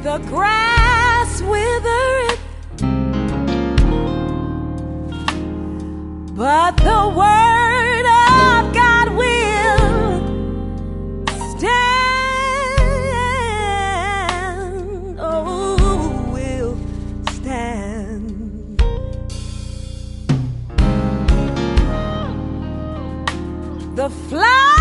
The grass withereth, but the word of God will stand. Oh, will stand. The flower